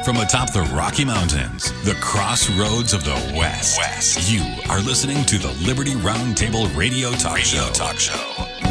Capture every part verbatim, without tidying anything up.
From atop the Rocky Mountains, the crossroads of the West, West. You are listening to the Liberty Roundtable Radio Talk Radio Show. Talk Show.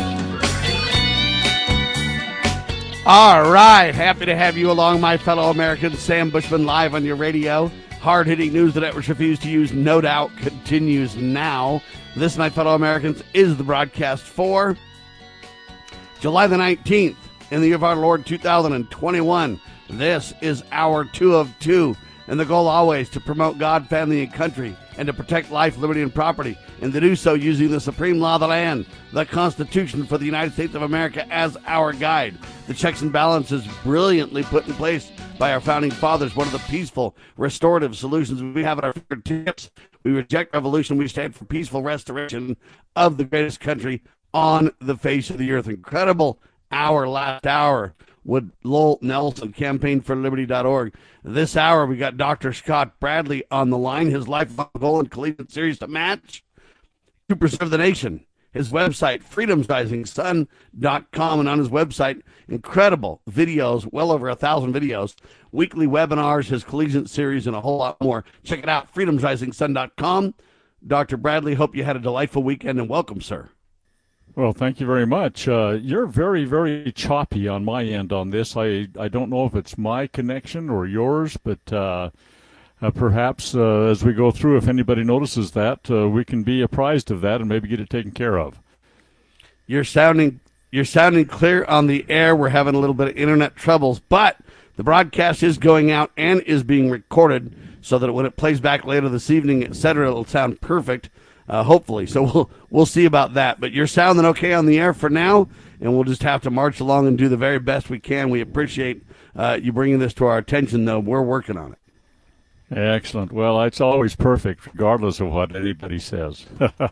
All right, happy to have you along, my fellow Americans. Sam Bushman live on your radio. Hard-hitting news the networks refuse to use, no doubt, continues now. This, my fellow Americans, is the broadcast for July the nineteenth in the year of our Lord two thousand twenty-one. This is our two of two, and the goal always to promote God, family, and country, and to protect life, liberty, and property, and to do so using the supreme law of the land, the Constitution for the United States of America, as our guide. The checks and balances brilliantly put in place by our founding fathers, one of the peaceful, restorative solutions we have at our fingertips. We reject revolution. We stand for peaceful restoration of the greatest country on the face of the earth. Incredible hour, last hour, with Lowell Nelson, campaign for liberty dot org. This hour, we got Doctor Scott Bradley on the line. His lifelong goal and collegiate series to match, to preserve the nation. His website, freedoms rising sun dot com, and on his website, incredible videos, well over a thousand videos, weekly webinars, his collegiate series, and a whole lot more. Check it out, freedoms rising sun dot com. Doctor Bradley, hope you had a delightful weekend, and welcome, sir. Well, thank you very much. Uh, you're very, very choppy on my end on this. I, I don't know if it's my connection or yours, but uh, uh, perhaps uh, as we go through, if anybody notices that, uh, we can be apprised of that and maybe get it taken care of. You're sounding you're sounding clear on the air. We're having a little bit of internet troubles, but the broadcast is going out and is being recorded so that when it plays back later this evening, et cetera, it'll sound perfect. Uh, hopefully. So we'll we'll see about that. But you're sounding okay on the air for now, and we'll just have to march along and do the very best we can. We appreciate uh, you bringing this to our attention, though. We're working on it. Excellent. Well, it's always perfect, regardless of what anybody says.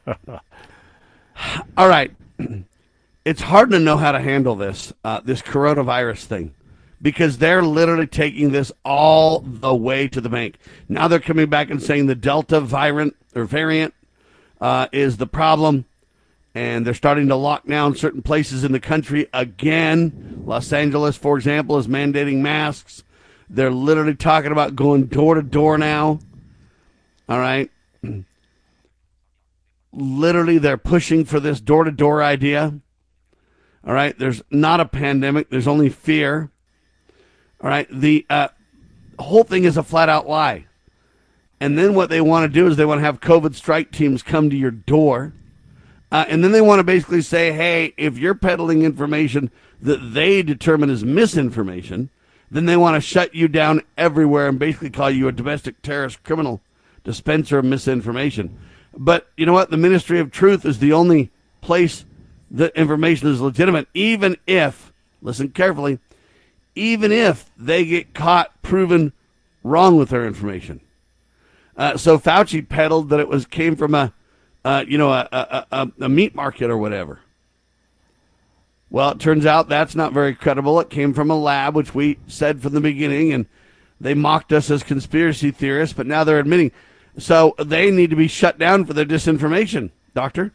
All right. It's hard to know how to handle this, uh, this coronavirus thing, because they're literally taking this all the way to the bank. Now they're coming back and saying the Delta variant or variant Uh, is the problem, and they're starting to lock down certain places in the country again. Los Angeles, for example, is mandating masks. They're literally talking about going door to door now. All right. Literally, they're pushing for this door to door idea. All right. There's not a pandemic. There's only fear. All right. The uh, whole thing is a flat out lie. And then what they want to do is they want to have COVID strike teams come to your door. Uh, and then they want to basically say, hey, if you're peddling information that they determine is misinformation, then they want to shut you down everywhere and basically call you a domestic terrorist criminal dispenser of misinformation. But you know what? The Ministry of Truth is the only place that information is legitimate, even if, listen carefully, even if they get caught proven wrong with their information. Uh, so Fauci peddled that it was came from a, uh, you know, a, a, a, a meat market or whatever. Well, it turns out that's not very credible. It came from a lab, which we said from the beginning, and they mocked us as conspiracy theorists, but now they're admitting. So they need to be shut down for their disinformation, Doctor.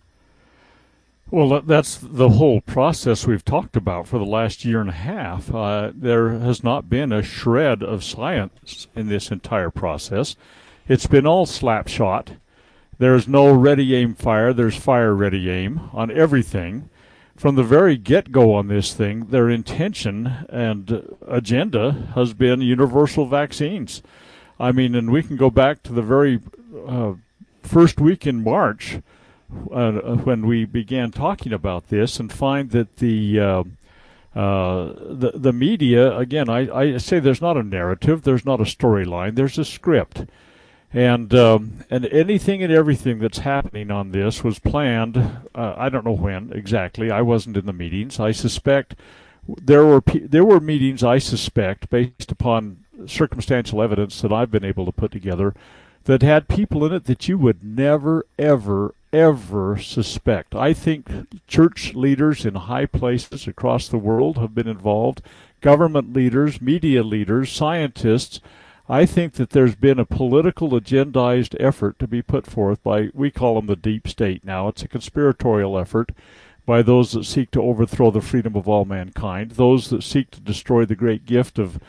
Well, that's the whole process we've talked about for the last year and a half. Uh, there has not been a shred of science in this entire process. It's been all slapshot. There's no ready aim fire. There's fire ready aim on everything. From the very get-go on this thing, their intention and agenda has been universal vaccines. I mean, and we can go back to the very uh, first week in March uh, when we began talking about this and find that the uh, uh, the, the media, again, I, I say there's not a narrative, there's not a storyline, there's a script. And um, and anything and everything that's happening on this was planned. Uh, I don't know when exactly. I wasn't in the meetings. I suspect there were pe- there were meetings. I suspect, based upon circumstantial evidence that I've been able to put together, that had people in it that you would never, ever, ever suspect. I think church leaders in high places across the world have been involved. Government leaders, media leaders, scientists. I think that there's been a political agendized effort to be put forth by, we call them the deep state now. It's a conspiratorial effort by those that seek to overthrow the freedom of all mankind, those that seek to destroy the great gift of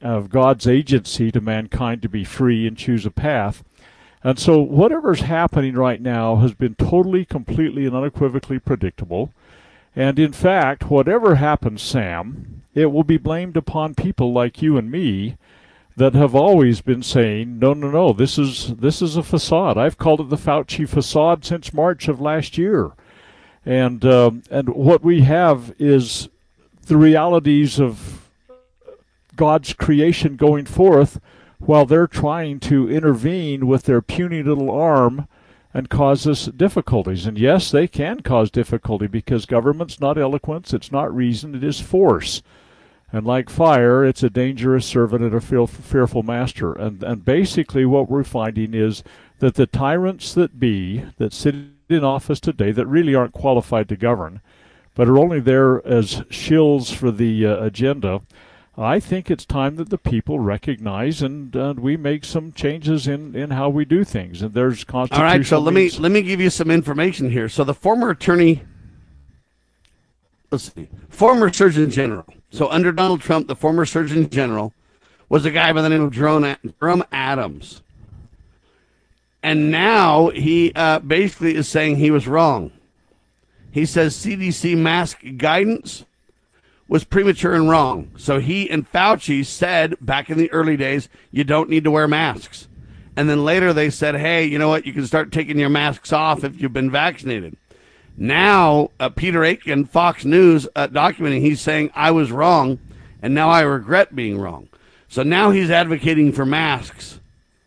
of God's agency to mankind to be free and choose a path. And so whatever's happening right now has been totally, completely, and unequivocally predictable. And in fact, whatever happens, Sam, it will be blamed upon people like you and me that have always been saying, no, no, no, this is this is a facade. I've called it the Fauci facade since March of last year. And um, and what we have is the realities of God's creation going forth while they're trying to intervene with their puny little arm and cause us difficulties. And yes, they can cause difficulty because government's not eloquence, it's not reason, it is force. And like fire, it's a dangerous servant and a fearful master. And and basically what we're finding is that the tyrants that be, that sit in office today, that really aren't qualified to govern, but are only there as shills for the uh, agenda, I think it's time that the people recognize and uh, we make some changes in, in how we do things. And there's constitutional All right, so let me means. let me give you some information here. So the former attorney, let's see, former Surgeon General. So under Donald Trump, the former Surgeon General was a guy by the name of Jerome Adams. And now he uh, basically is saying he was wrong. He says C D C mask guidance was premature and wrong. So he and Fauci said back in the early days, you don't need to wear masks. And then later they said, hey, you know what? You can start taking your masks off if you've been vaccinated. Now, uh, Peter Aiken, Fox News, uh, documenting, he's saying, I was wrong, and now I regret being wrong. So now he's advocating for masks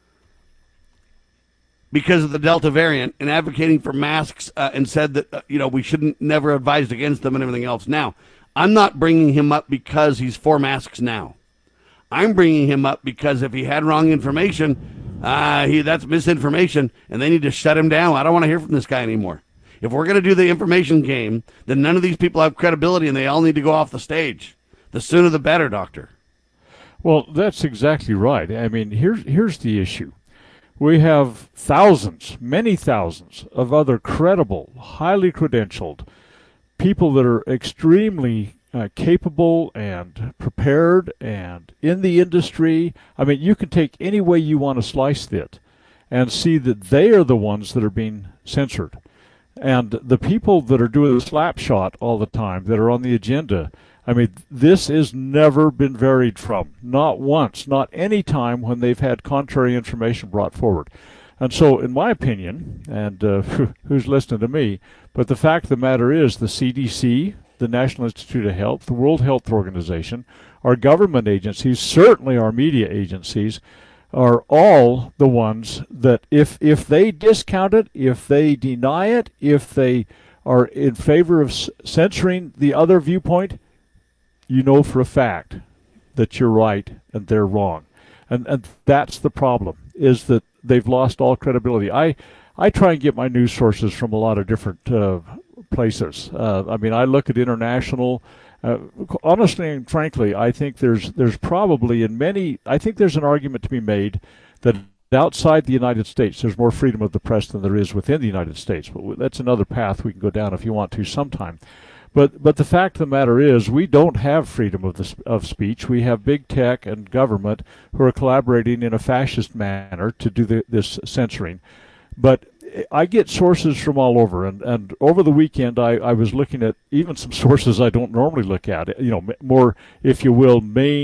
because of the Delta variant and advocating for masks uh, and said that, uh, you know, we shouldn't never advised against them and everything else. Now, I'm not bringing him up because he's for masks now. I'm bringing him up because if he had wrong information, uh, he that's misinformation, and they need to shut him down. I don't want to hear from this guy anymore. If we're going to do the information game, then none of these people have credibility, and they all need to go off the stage. The sooner the better, Doctor. Well, that's exactly right. I mean, here's here's the issue. We have thousands, many thousands of other credible, highly credentialed people that are extremely uh, capable and prepared and in the industry. I mean, you can take any way you want to slice it and see that they are the ones that are being censored. And the people that are doing the slap shot all the time, that are on the agenda, I mean, this has never been varied from. Not once, not any time when they've had contrary information brought forward. And so, in my opinion, and uh, who's listening to me, but the fact of the matter is the C D C, the National Institute of Health, the World Health Organization, our government agencies, certainly our media agencies, are all the ones that if if they discount it, if they deny it, if they are in favor of c- censoring the other viewpoint, you know for a fact that you're right and they're wrong. And and that's the problem, is that they've lost all credibility. I, I try and get my news sources from a lot of different uh, places. Uh, I mean, I look at international. Uh, honestly and frankly, I think there's there's probably in many, I think there's an argument to be made that outside the United States there's more freedom of the press than there is within the United States. But that's another path we can go down if you want to sometime. But but the fact of the matter is we don't have freedom of the, of speech. We have big tech and government who are collaborating in a fascist manner to do the, this censoring. But I get sources from all over, and, and over the weekend I, I was looking at even some sources I don't normally look at, you know, more, if you will,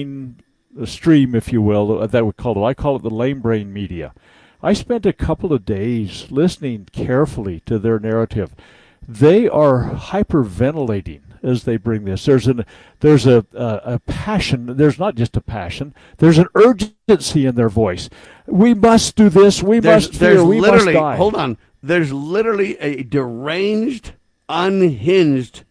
mainstream, if you will, that we call it. I call it the lame brain media. I spent a couple of days listening carefully to their narrative. They are hyperventilating as they bring this. There's an there's a, a a passion. There's not just a passion. There's an urgency in their voice. We must do this. We there's, must there's fear. We literally, must die. Hold on. There's literally a deranged, unhinged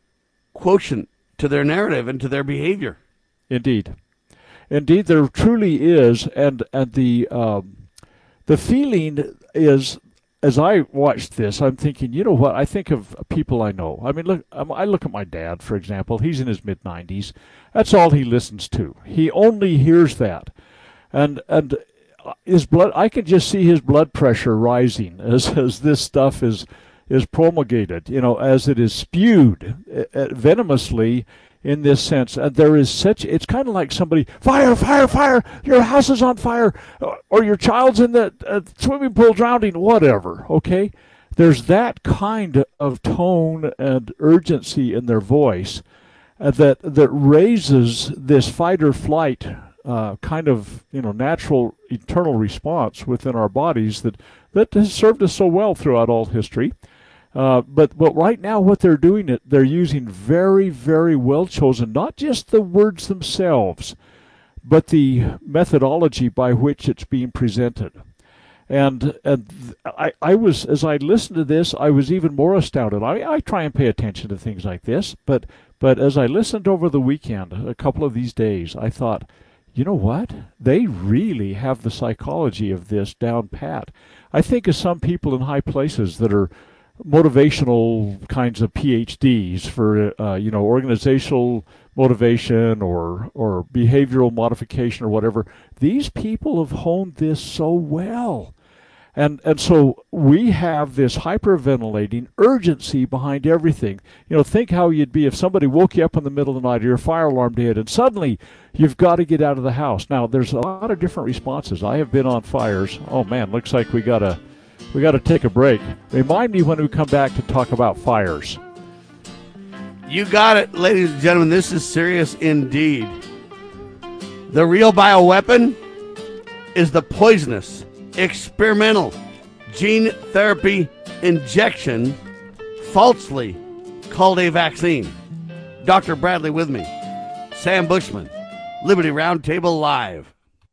quotient to their narrative and to their behavior. Indeed, indeed, there truly is, and and the um, the feeling is. As I watched this, I'm thinking, you know what? I think of people I know. I mean, look, I look at my dad, for example. He's in his mid nineties. That's all he listens to. He only hears that, and and his blood. I can just see his blood pressure rising as as this stuff is is promulgated. You know, as it is spewed uh, venomously in this sense. Uh, there is such, it's kind of like somebody, fire, fire, fire, your house is on fire, or your child's in the uh, swimming pool drowning, whatever, okay? There's that kind of tone and urgency in their voice uh, that that raises this fight or flight uh, kind of, you know, natural internal response within our bodies that, that has served us so well throughout all history. Uh, but but right now what they're doing, it they're using very, very well chosen, not just the words themselves, but the methodology by which it's being presented. And and I, I was, as I listened to this, I was even more astounded. I, I try and pay attention to things like this, but but as I listened over the weekend, a couple of these days, I thought, you know what? They really have the psychology of this down pat. I think of some people in high places that are motivational kinds of P H Ds for, uh, you know, organizational motivation or or behavioral modification or whatever. These people have honed this so well. And and so we have this hyperventilating urgency behind everything. You know, think how you'd be if somebody woke you up in the middle of the night or your fire alarm did, and suddenly you've got to get out of the house. Now, there's a lot of different responses. I have been on fires. Oh, man, looks like we got to we got to take a break. Remind me when we come back to talk about fires. You got it, ladies and gentlemen. This is serious indeed. The real bioweapon is the poisonous, experimental gene therapy injection falsely called a vaccine. Doctor Bradley with me. Sam Bushman, Liberty Roundtable Live.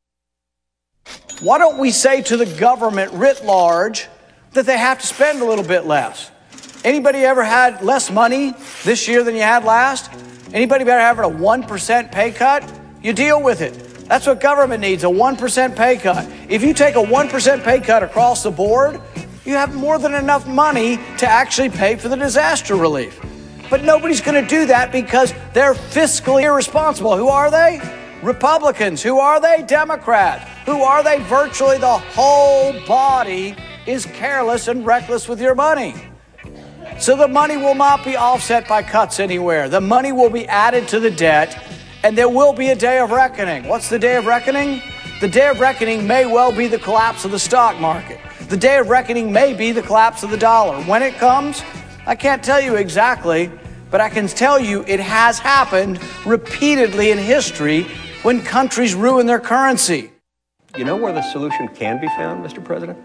Why don't we say to the government writ large that they have to spend a little bit less? Anybody ever had less money this year than you had last? Anybody ever having a one percent pay cut? You deal with it. That's what government needs, a one percent pay cut. If you take a one percent pay cut across the board, you have more than enough money to actually pay for the disaster relief. But nobody's going to do that because they're fiscally irresponsible. Who are they? Republicans. Who are they? Democrats. Who are they? Virtually the whole body is careless and reckless with your money. So the money will not be offset by cuts anywhere. The money will be added to the debt, and there will be a day of reckoning. What's the day of reckoning? The day of reckoning may well be the collapse of the stock market. The day of reckoning may be the collapse of the dollar. When it comes, I can't tell you exactly, but I can tell you it has happened repeatedly in history when countries ruin their currency. You know where the solution can be found, Mister President?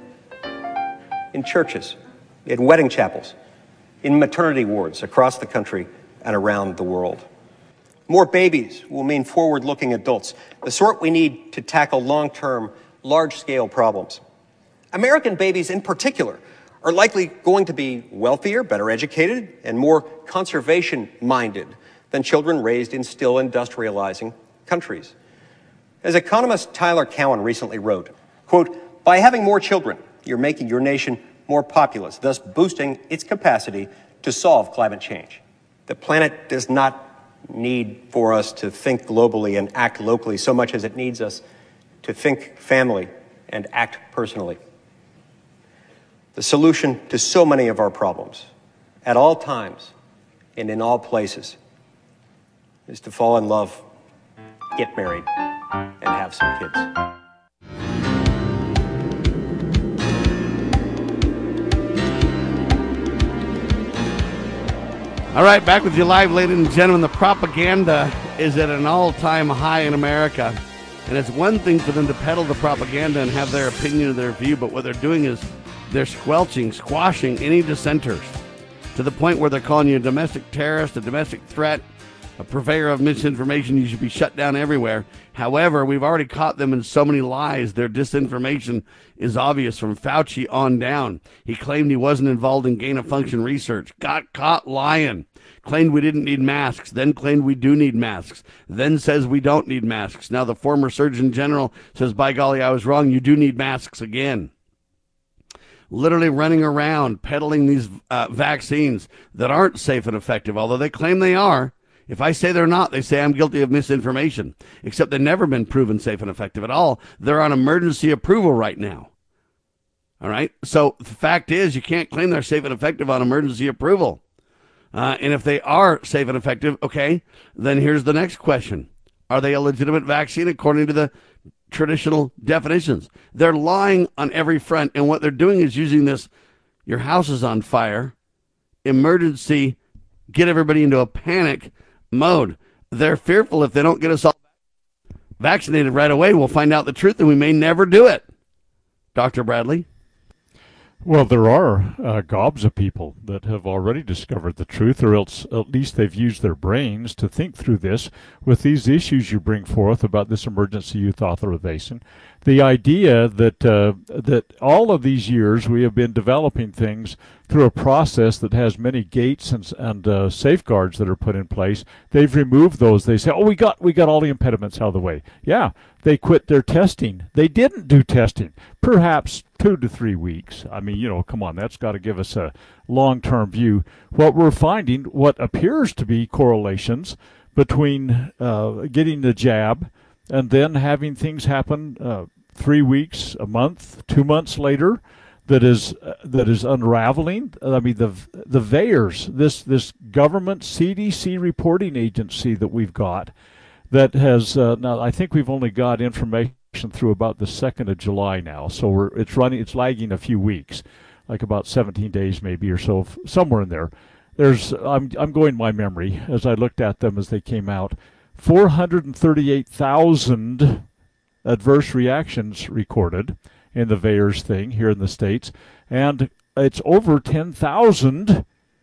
In churches, in wedding chapels, in maternity wards across the country and around the world. More babies will mean forward-looking adults, the sort we need to tackle long-term, large-scale problems. American babies in particular are likely going to be wealthier, better educated, and more conservation-minded than children raised in still industrializing countries. As economist Tyler Cowen recently wrote, quote, "By having more children, you're making your nation more populous, thus boosting its capacity to solve climate change. The planet does not need for us to think globally and act locally so much as it needs us to think family and act personally. The solution to so many of our problems, at all times and in all places, is to fall in love, get married, and have some kids." All right, back with you live, ladies and gentlemen. The propaganda is at an all-time high in America. And it's one thing for them to peddle the propaganda and have their opinion or their view, but what they're doing is they're squelching, squashing any dissenters to the point where they're calling you a domestic terrorist, a domestic threat, a purveyor of misinformation. You should be shut down everywhere. However, we've already caught them in so many lies. Their disinformation is obvious from Fauci on down. He claimed he wasn't involved in gain-of-function research. Got caught lying. Claimed we didn't need masks. Then claimed we do need masks. Then says we don't need masks. Now the former Surgeon General says, by golly, I was wrong. You do need masks again. Literally running around peddling these uh, vaccines that aren't safe and effective, although they claim they are. If I say they're not, they say I'm guilty of misinformation, except they've never been proven safe and effective at all. They're on emergency approval right now. All right. So the fact is, you can't claim they're safe and effective on emergency approval. Uh, and if they are safe and effective, okay, then here's the next question. Are they a legitimate vaccine according to the traditional definitions? They're lying on every front, and what they're doing is using this, your house is on fire, emergency, get everybody into a panic mode. They're fearful if they don't get us all vaccinated right away, we'll find out the truth, and we may never do it. Doctor Bradley? Well, there are uh, gobs of people that have already discovered the truth, or else at least they've used their brains to think through this with these issues you bring forth about this emergency youth authorization. The idea that uh, that all of these years we have been developing things through a process that has many gates and, and uh, safeguards that are put in place. They've removed those. They say, oh, we got we got all the impediments out of the way. Yeah, they quit their testing. They didn't do testing. Perhaps two to three weeks. I mean, you know, come on, that's got to give us a long-term view. What we're finding, what appears to be correlations between uh, getting the jab and then having things happen uh, three weeks, a month, two months later, that is uh, that is unraveling. I mean, the the V A E R S, this this government C D C reporting agency that we've got, that has uh, now I think we've only got information through about the second of July now, so we're it's running it's lagging a few weeks, like about seventeen days maybe or so, somewhere in there. There's I'm I'm going by memory as I looked at them as they came out, four hundred thirty-eight thousand adverse reactions recorded in the V A E R S thing here in the States, and it's over ten thousand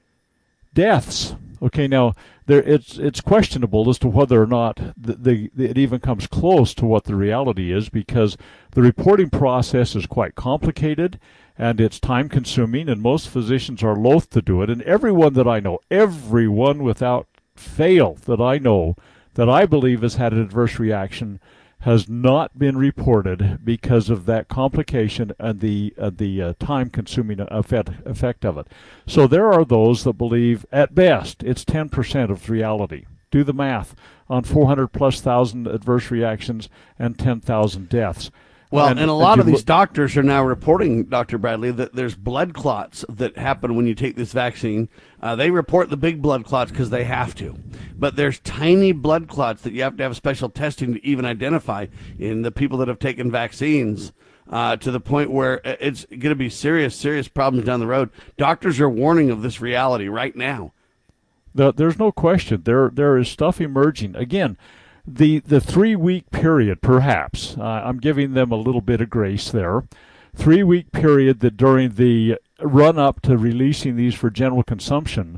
deaths. Okay, now there it's it's questionable as to whether or not the, the, the, it even comes close to what the reality is, because the reporting process is quite complicated and it's time consuming, and most physicians are loath to do it. And everyone that I know, everyone without fail that I know that I believe has had an adverse reaction has not been reported because of that complication and the uh, the uh, time-consuming effect, effect of it. So there are those that believe, at best, it's ten percent of reality. Do the math on four hundred plus thousand adverse reactions and ten thousand deaths. Well, and, and a lot and of these look, doctors are now reporting, Doctor Bradley, that there's blood clots that happen when you take this vaccine. Uh, they report the big blood clots because they have to. But there's tiny blood clots that you have to have special testing to even identify in the people that have taken vaccines, uh, to the point where it's going to be serious, serious problems down the road. Doctors are warning of this reality right now. The, there's no question. There There is stuff emerging. Again, The the three-week period, perhaps, uh, I'm giving them a little bit of grace there, three-week period that during the run-up to releasing these for general consumption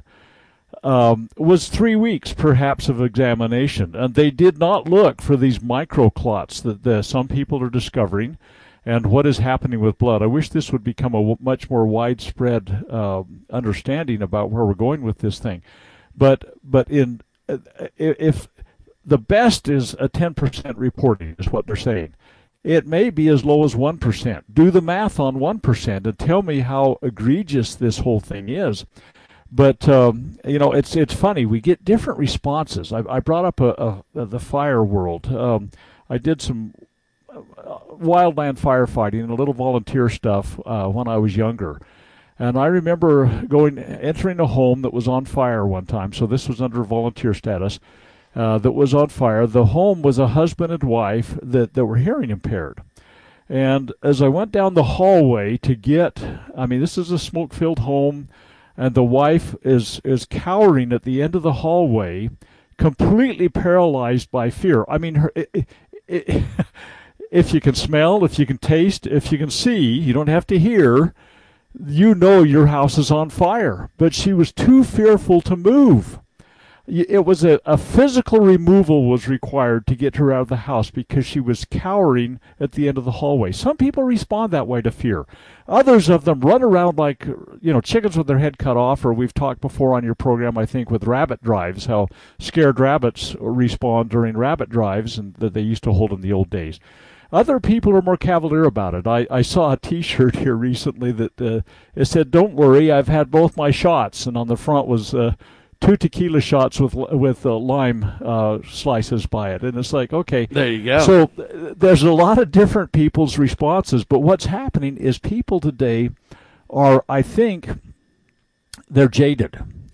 um, was three weeks, perhaps, of examination. And they did not look for these microclots that the, some people are discovering and what is happening with blood. I wish this would become a w- much more widespread uh, understanding about where we're going with this thing. But, but in uh, if... The best is a ten percent reporting, is what they're saying. It may be as low as one percent. Do the math on one percent and tell me how egregious this whole thing is. But, um, you know, it's it's funny. We get different responses. I, I brought up a, a, the fire world. Um, I did some wildland firefighting and a little volunteer stuff uh, when I was younger. And I remember going entering a home that was on fire one time. So this was under volunteer status. Uh, that was on fire. The home was a husband and wife that, that were hearing impaired. And as I went down the hallway to get, I mean, this is a smoke-filled home, and the wife is, is cowering at the end of the hallway, completely paralyzed by fear. I mean, her, it, it, it, if you can smell, if you can taste, if you can see, you don't have to hear, you know your house is on fire. But she was too fearful to move. It was a, a physical removal was required to get her out of the house because she was cowering at the end of the hallway. Some people respond that way to fear. Others of them run around like, you know, chickens with their head cut off, or we've talked before on your program, I think, with rabbit drives, how scared rabbits respond during rabbit drives and that they used to hold in the old days. Other people are more cavalier about it. I, I saw a T-shirt here recently that uh, it said, "Don't worry, I've had both my shots," and on the front was uh, two tequila shots with with uh, lime uh, slices by it. And it's like, okay. There you go. So uh, there's a lot of different people's responses. But what's happening is people today are, I think, they're jaded.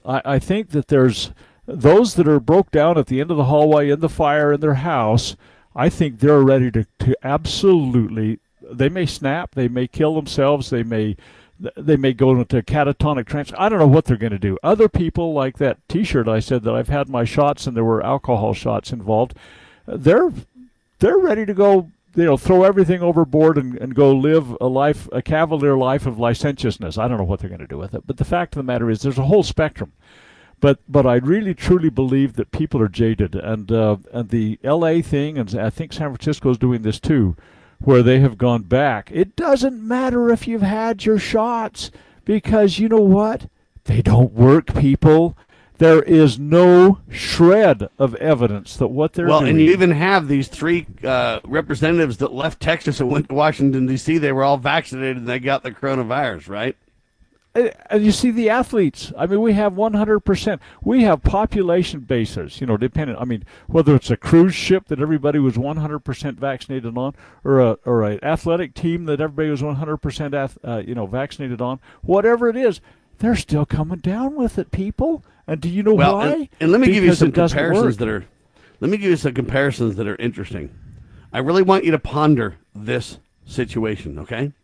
I, I think that there's those that are broke down at the end of the hallway in the fire in their house. I think they're ready to, to absolutely, they may snap, they may kill themselves, they may they may go into catatonic trance. I don't know what they're going to do. Other people, like that T-shirt I said that I've had my shots and there were alcohol shots involved, they're they're ready to go, you know, throw everything overboard and, and go live a life, a cavalier life of licentiousness. I don't know what they're going to do with it. But the fact of the matter is there's a whole spectrum. But but I really, truly believe that people are jaded. And, uh, and the L A thing, and I think San Francisco is doing this too, where they have gone back. It doesn't matter if you've had your shots, because you know what? They don't work, people. There is no shred of evidence that what they're well, doing. Well, and you even have these three uh, representatives that left Texas and went to Washington, D C. They were all vaccinated and they got the coronavirus, right? And you see the athletes. I mean, we have one hundred percent. We have population bases, you know, dependent. I mean, whether it's a cruise ship that everybody was one hundred percent vaccinated on, or a or an athletic team that everybody was one hundred percent, uh, you know, vaccinated on, whatever it is, they're still coming down with it, people. And do you know well, why? And, and let me because give you some comparisons work. that are. Let me give you some comparisons that are interesting. I really want you to ponder this situation, okay?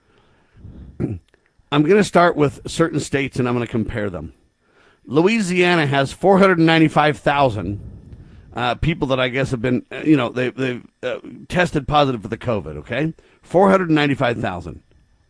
I'm going to start with certain states, and I'm going to compare them. Louisiana has four hundred ninety-five thousand uh, people that I guess have been, you know, they, they've uh, tested positive for the COVID, okay? four hundred ninety-five thousand.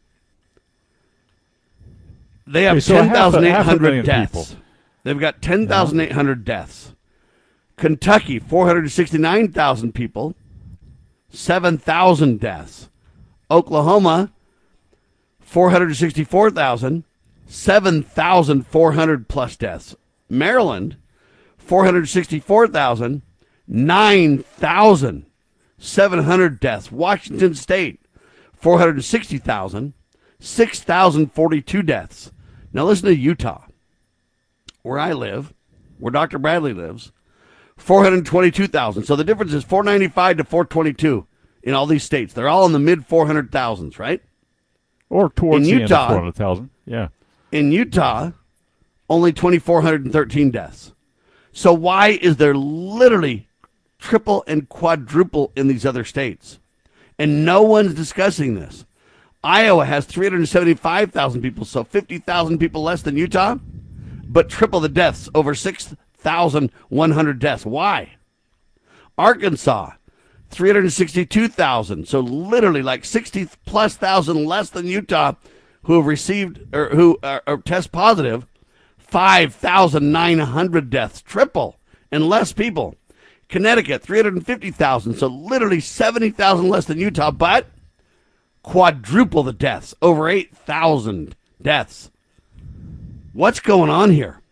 They have okay, so ten thousand eight hundred deaths. People. They've got ten thousand eight hundred yeah. deaths. Kentucky, four hundred sixty-nine thousand people, seven thousand deaths. Oklahoma, four hundred sixty-four thousand, seven thousand four hundred plus deaths. Maryland, four hundred sixty-four thousand, nine thousand seven hundred deaths. Washington State, four hundred sixty thousand, six thousand forty-two deaths. Now listen to Utah, where I live, where Doctor Bradley lives, four hundred twenty-two thousand. So the difference is four ninety-five to four twenty-two in all these states. They're all in the mid four hundred thousands, right? Or towards in the Utah, end of four hundred thousand, yeah. In Utah, only two thousand four hundred thirteen deaths. So why is there literally triple and quadruple in these other states? And no one's discussing this. Iowa has three hundred seventy-five thousand people, so fifty thousand people less than Utah, but triple the deaths, over six thousand one hundred deaths. Why? Arkansas, three hundred sixty-two thousand, so literally like sixty plus thousand less than Utah, who have received or who are, are test positive. five thousand nine hundred deaths, triple, and less people. Connecticut, three hundred fifty thousand, so literally seventy thousand less than Utah, but quadruple the deaths, over eight thousand deaths. What's going on here?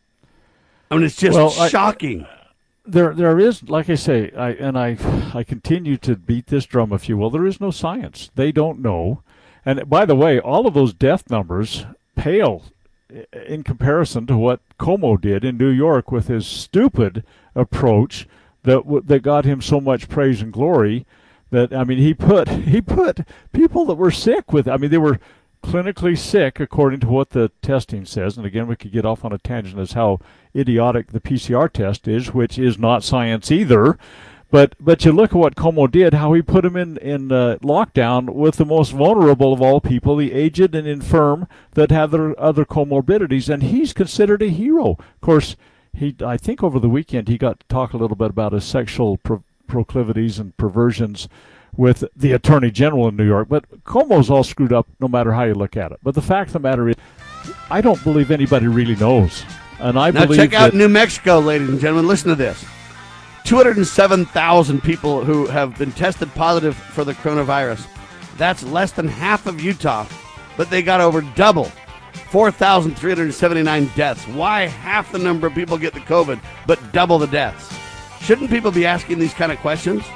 I mean, it's just well, shocking. I, There, there is, like I say, I, and I, I continue to beat this drum, if you will. There is no science. They don't know. And by the way, all of those death numbers pale in comparison to what Cuomo did in New York with his stupid approach that that got him so much praise and glory. That I mean, he put he put people that were sick with. I mean, they were clinically sick according to what the testing says. And again, we could get off on a tangent as how idiotic the P C R test is, which is not science either. But but you look at what Cuomo did, how he put them in, in uh, lockdown with the most vulnerable of all people, the aged and infirm that have their other comorbidities, and he's considered a hero. Of course, he I think over the weekend he got to talk a little bit about his sexual pro- proclivities and perversions with the Attorney General in New York. But Cuomo's all screwed up no matter how you look at it. But the fact of the matter is, I don't believe anybody really knows. And I now believe check out that New Mexico, ladies and gentlemen. Listen to this. two hundred seven thousand people who have been tested positive for the coronavirus. That's less than half of Utah, but they got over double. four thousand three hundred seventy-nine deaths. Why half the number of people get the COVID, but double the deaths? Shouldn't people be asking these kind of questions?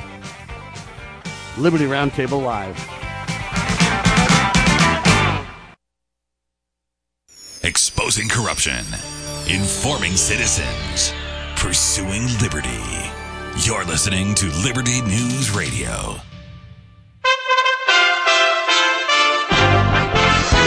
Liberty Roundtable Live. Exposing corruption, informing citizens, pursuing liberty. You're listening to Liberty News Radio.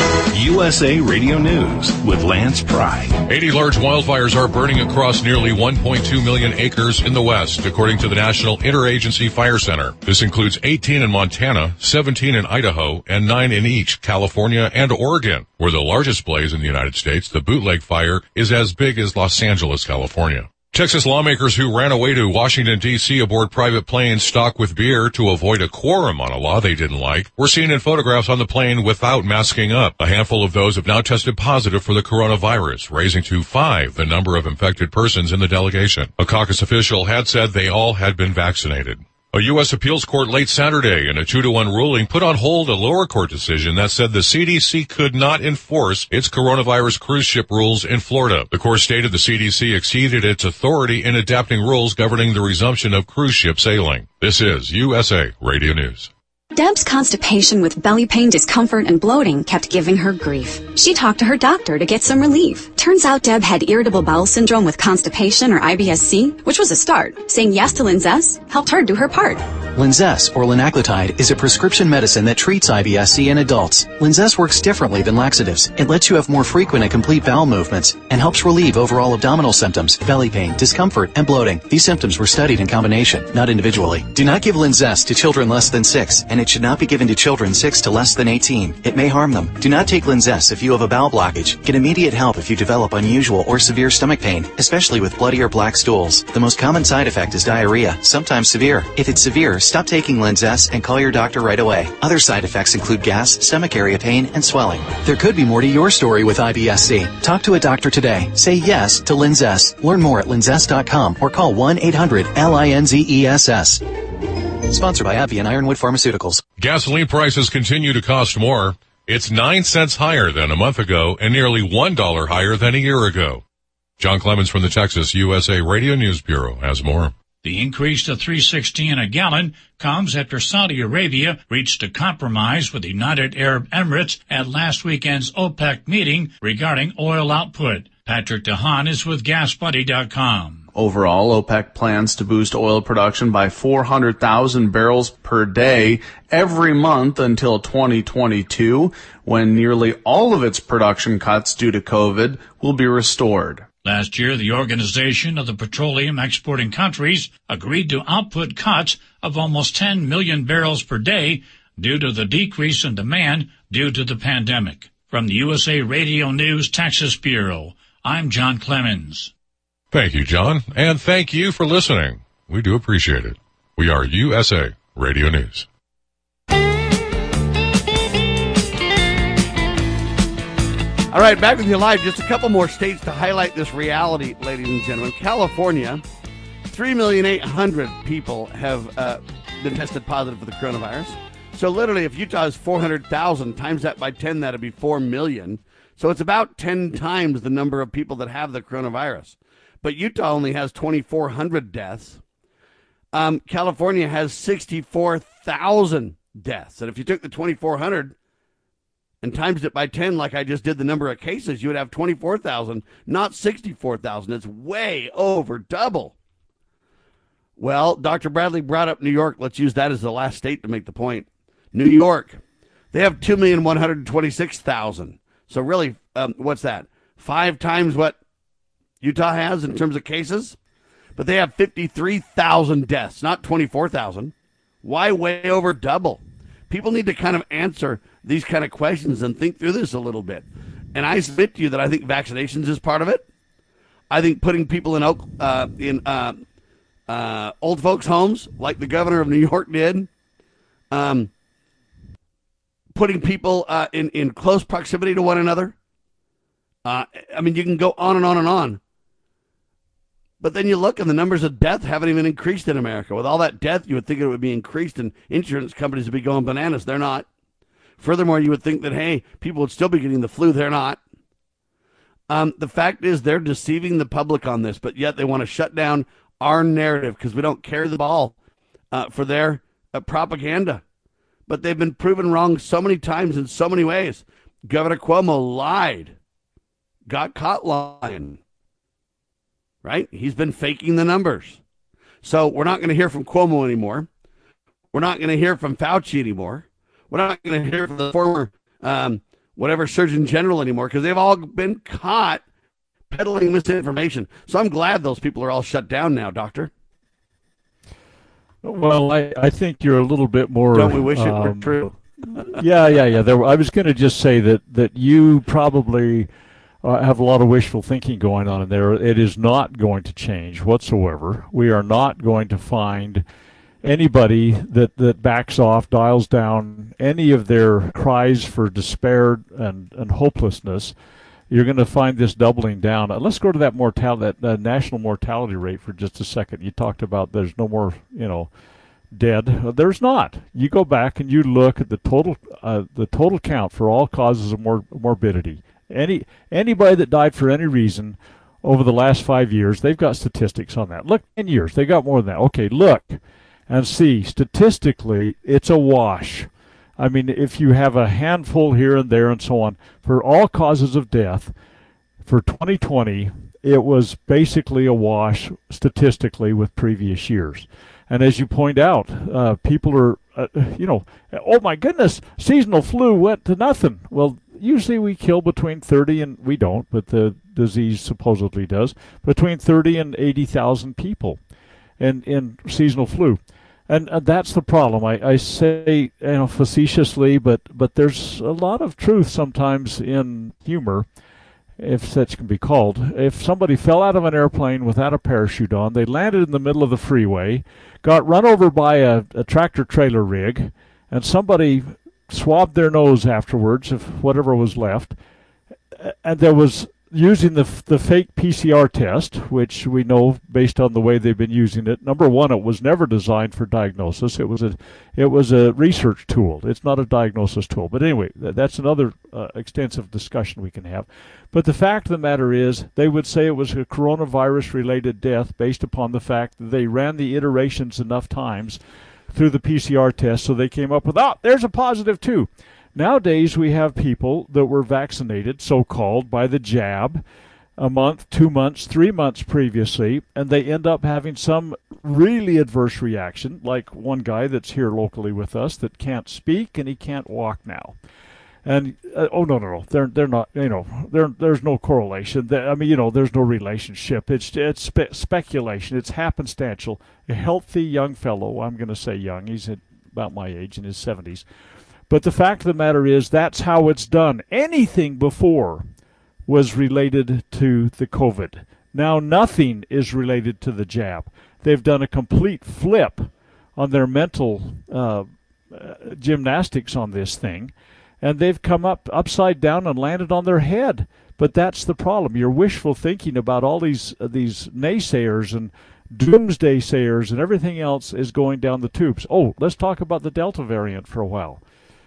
U S A Radio News with Lance Pry. eighty large wildfires are burning across nearly one point two million acres in the West, according to the National Interagency Fire Center. This includes eighteen in Montana, seventeen in Idaho, and nine in each California and Oregon. Where the largest blaze in the United States, the Bootleg Fire, is as big as Los Angeles, California. Texas lawmakers who ran away to Washington, D C aboard private planes stocked with beer to avoid a quorum on a law they didn't like were seen in photographs on the plane without masking up. A handful of those have now tested positive for the coronavirus, raising to five the number of infected persons in the delegation. A caucus official had said they all had been vaccinated. A U S appeals court late Saturday in a two to one ruling put on hold a lower court decision that said the C D C could not enforce its coronavirus cruise ship rules in Florida. The court stated the C D C exceeded its authority in adapting rules governing the resumption of cruise ship sailing. This is U S A Radio News. Deb's constipation with belly pain, discomfort, and bloating kept giving her grief. She talked to her doctor to get some relief. Turns out Deb had irritable bowel syndrome with constipation, or I B S C, which was a start. Saying yes to Linzess helped her do her part. Linzess, or linaclotide, is a prescription medicine that treats I B S C in adults. Linzess works differently than laxatives. It lets you have more frequent and complete bowel movements and helps relieve overall abdominal symptoms, belly pain, discomfort, and bloating. These symptoms were studied in combination, not individually. Do not give Linzess to children less than six, and it should not be given to children six to less than eighteen. It may harm them. Do not take Linzess if you have a bowel blockage. Get immediate help if you develop unusual or severe stomach pain, especially with bloody or black stools. The most common side effect is diarrhea, sometimes severe. If it's severe, stop taking Linzess and call your doctor right away. Other side effects include gas, stomach area pain, and swelling. There could be more to your story with I B S C. Talk to a doctor today. Say yes to Linzess. Learn more at linzess dot com or call one eight hundred L I N Z E S S. Sponsored by AbbVie and Ironwood Pharmaceuticals. Gasoline prices continue to cost more. It's nine cents higher than a month ago and nearly one dollar higher than a year ago. John Clemens from the Texas U S A Radio News Bureau has more. The increase to three sixteen a gallon comes after Saudi Arabia reached a compromise with the United Arab Emirates at last weekend's OPEC meeting regarding oil output. Patrick DeHaan is with gas buddy dot com. Overall, OPEC plans to boost oil production by four hundred thousand barrels per day every month until twenty twenty-two, when nearly all of its production cuts due to COVID will be restored. Last year, the Organization of the Petroleum Exporting Countries agreed to output cuts of almost ten million barrels per day due to the decrease in demand due to the pandemic. From the U S A Radio News Texas Bureau, I'm John Clemens. Thank you, John, and thank you for listening. We do appreciate it. We are U S A Radio News. All right, back with you live. Just a couple more states to highlight this reality, ladies and gentlemen. California, three million eight hundred people have uh, been tested positive for the coronavirus. So literally, if Utah has four hundred thousand, times that by ten, that'd be four million. So it's about ten times the number of people that have the coronavirus. But Utah only has twenty-four hundred deaths. Um, California has sixty-four thousand deaths. And if you took the twenty-four hundred and times it by ten, like I just did the number of cases, you would have twenty-four thousand, not sixty-four thousand. It's way over double. Well, Doctor Bradley brought up New York. Let's use that as the last state to make the point. New York, they have two million one hundred twenty-six thousand. So really, um, what's that? Five times what Utah has in terms of cases? But they have fifty-three thousand deaths, not twenty-four thousand. Why way over double? People need to kind of answer these kind of questions and think through this a little bit. And I submit to you that I think vaccinations is part of it. I think putting people in uh, in uh, uh, old folks' homes, like the governor of New York did, um, putting people uh, in, in close proximity to one another. Uh, I mean, you can go on and on and on. But then you look and the numbers of death haven't even increased in America. With all that death, you would think it would be increased and insurance companies would be going bananas. They're not. Furthermore, you would think that, hey, people would still be getting the flu. They're not. Um, the fact is they're deceiving the public on this, but yet they want to shut down our narrative because we don't carry the ball uh, for their uh, propaganda. But they've been proven wrong so many times in so many ways. Governor Cuomo lied, got caught lying. Right? He's been faking the numbers. So we're not going to hear from Cuomo anymore. We're not going to hear from Fauci anymore. We're not going to hear from the former, um, whatever Surgeon General anymore because they've all been caught peddling misinformation. So I'm glad those people are all shut down now, Doctor. Well, I, I think you're a little bit more... Don't we wish it um, were true? yeah, yeah, yeah. There, I was going to just say that, that you probably uh, have a lot of wishful thinking going on in there. It is not going to change whatsoever. We are not going to find anybody that, that backs off, dials down any of their cries for despair and, and hopelessness. You're going to find this doubling down. Uh, let's go to that mortality, that uh, national mortality rate for just a second. You talked about there's no more, you know, dead. Uh, there's not. You go back and you look at the total, uh, the total count for all causes of mor- morbidity. Any anybody that died for any reason over the last five years, they've got statistics on that. Look, ten years, they got more than that. Okay, look and see. Statistically, it's a wash. I mean, if you have a handful here and there and so on, for all causes of death, for twenty twenty, it was basically a wash statistically with previous years. And as you point out, uh, people are, uh, you know, oh my goodness, seasonal flu went to nothing. Well, usually we kill between thirty and, we don't, but the disease supposedly does, between thirty and eighty thousand people in, in seasonal flu. And uh, that's the problem. I, I say, you know, facetiously, but, but there's a lot of truth sometimes in humor, if such can be called. If somebody fell out of an airplane without a parachute on, they landed in the middle of the freeway, got run over by a, a tractor-trailer rig, and somebody swabbed their nose afterwards, of whatever was left, and there was using the the fake P C R test, which we know based on the way they've been using it. Number one, it was never designed for diagnosis. It was a it was a research tool. It's not a diagnosis tool. But anyway, that's another uh, extensive discussion we can have. But the fact of the matter is, they would say it was a coronavirus-related death based upon the fact that they ran the iterations enough times through the P C R test, so they came up with, oh, there's a positive too. Nowadays, we have people that were vaccinated, so-called, by the jab a month, two months, three months previously, and they end up having some really adverse reaction, like one guy that's here locally with us that can't speak and he can't walk now. And, uh, oh, no, no, no, they're, they're not, you know, there, there's no correlation. There, I mean, you know, there's no relationship. It's, it's spe- speculation. It's happenstantial. A healthy young fellow, I'm going to say young, he's at about my age, in his seventies, but the fact of the matter is, that's how it's done. Anything before was related to the COVID. Now nothing is related to the jab. They've done a complete flip on their mental uh, uh, gymnastics on this thing, and they've come up upside down and landed on their head. But that's the problem. You're wishful thinking about all these uh, these naysayers and doomsday sayers and everything else is going down the tubes. Oh, let's talk about the Delta variant for a while.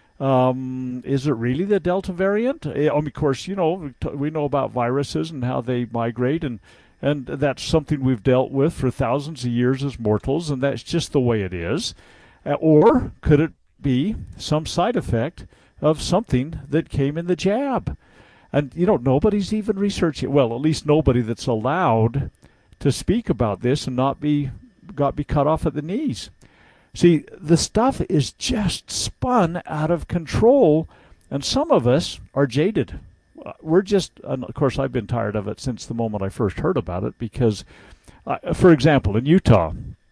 Um, is it really the Delta variant? I mean, of course, you know, we know about viruses and how they migrate, and, and that's something we've dealt with for thousands of years as mortals, and that's just the way it is. Uh, or could it be some side effect of something that came in the jab? And, you know, nobody's even researching, well, at least nobody that's allowed to speak about this and not be got be cut off at the knees. See, the stuff is just spun out of control, and some of us are jaded. We're just, and of course, I've been tired of it since the moment I first heard about it, because, uh, for example, in Utah,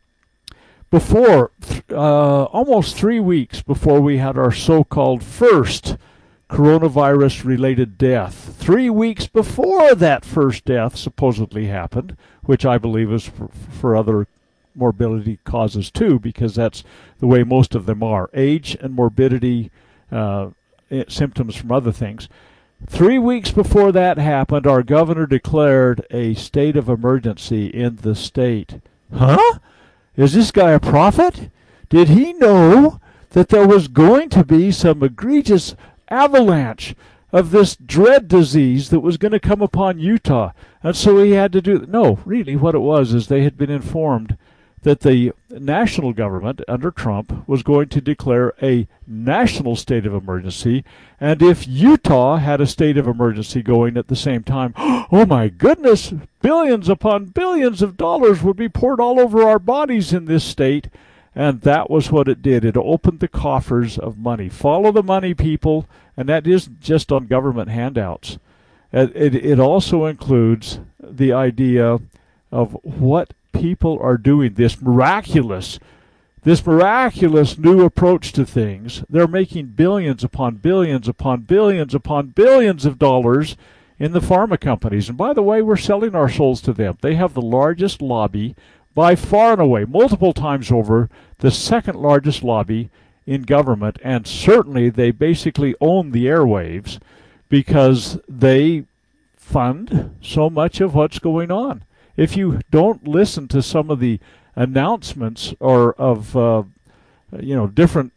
before, uh, almost three weeks before we had our so-called first coronavirus-related death, three weeks before that first death supposedly happened, which I believe is for, for other morbidity causes too, because that's the way most of them are, age and morbidity uh, symptoms from other things. Three weeks before that happened, our governor declared a state of emergency in the state. Huh? Is this guy a prophet? Did he know that there was going to be some egregious avalanche of this dread disease that was going to come upon Utah? And so he had to do... No, really what it was is they had been informed that the national government under Trump was going to declare a national state of emergency, and if Utah had a state of emergency going at the same time, oh my goodness, billions upon billions of dollars would be poured all over our bodies in this state, And that was what it did. It opened the coffers of money. Follow the money, people, and that isn't just on government handouts. It, it, it also includes the idea of what people are doing, this miraculous, this miraculous new approach to things. They're making billions upon billions upon billions upon billions of dollars in the pharma companies. And by the way, we're selling our souls to them. They have the largest lobby by far and away, multiple times over, the second largest lobby in government, and certainly they basically own the airwaves because they fund so much of what's going on. If you don't listen to some of the announcements or of uh, you know different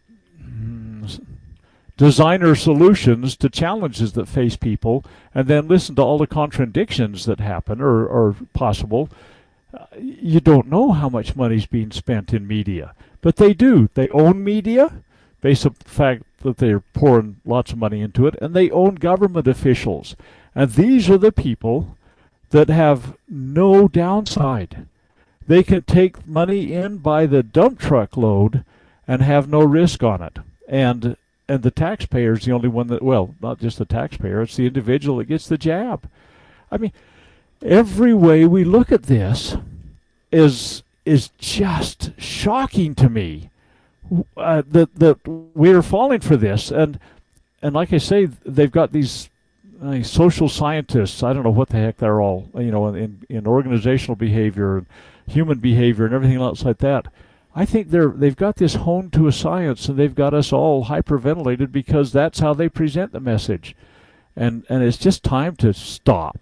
mm, designer solutions to challenges that face people, and then listen to all the contradictions that happen or are possible, uh, you don't know how much money is being spent in media. But they do. They own media based on the fact that they're pouring lots of money into it, and they own government officials. And these are the people that have no downside. They can take money in by the dump truck load and have no risk on it. And and the taxpayer is the only one that, well, not just the taxpayer, it's the individual that gets the jab. I mean, every way we look at this is is just shocking to me. Uh, that that we're falling for this, and and like I say, they've got these uh, social scientists. I don't know what the heck they're all, you know, in in organizational behavior and human behavior and everything else like that. I think they're they've got this honed to a science, and they've got us all hyperventilated because that's how they present the message, and and it's just time to stop.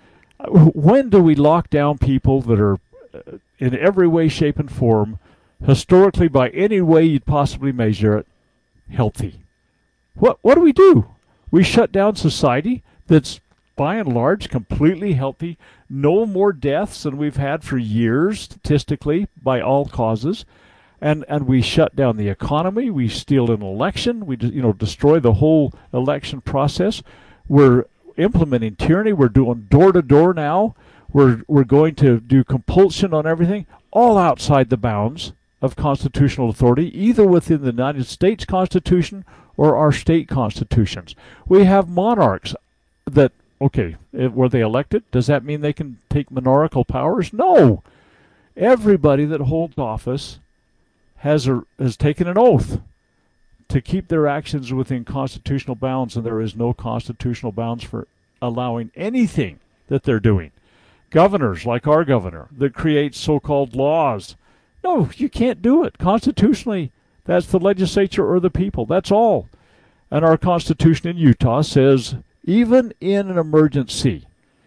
When do we lock down people that are in every way, shape, and form, historically, by any way you'd possibly measure it, healthy? What what do we do? We shut down society that's by and large completely healthy, no more deaths than we've had for years statistically by all causes, and and we shut down the economy. We steal an election. We you know destroy the whole election process. We're implementing tyranny. We're doing door to door now. We're we're going to do compulsion on everything, all outside the bounds of constitutional authority, either within the United States Constitution or our state constitutions. We have monarchs that, okay, were they elected? Does that mean they can take monarchical powers? No. Everybody that holds office has a, has taken an oath to keep their actions within constitutional bounds, and there is no constitutional bounds for allowing anything that they're doing. Governors, like our governor, that creates so-called laws. No, you can't do it. Constitutionally, that's the legislature or the people. That's all. And our Constitution in Utah says, even in an emergency,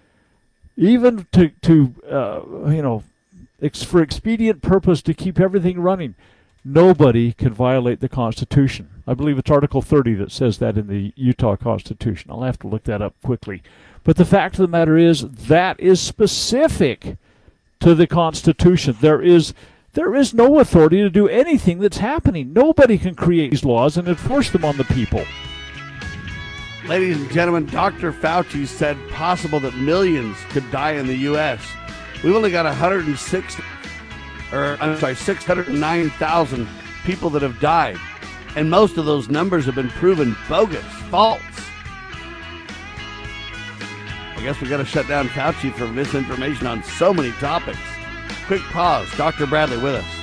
even to, to uh, you know, ex- for expedient purpose to keep everything running, nobody can violate the Constitution. I believe it's Article thirty that says that in the Utah Constitution. I'll have to look that up quickly. But the fact of the matter is, that is specific to the Constitution. There is there is no authority to do anything that's happening. Nobody can create these laws and enforce them on the people. Ladies and gentlemen, Doctor Fauci said possible that millions could die in the U S We've only got one hundred six, or I'm sorry, six hundred nine thousand people that have died, and most of those numbers have been proven bogus, false. I guess we got to shut down Fauci for misinformation on so many topics. Quick pause. Doctor Bradley with us.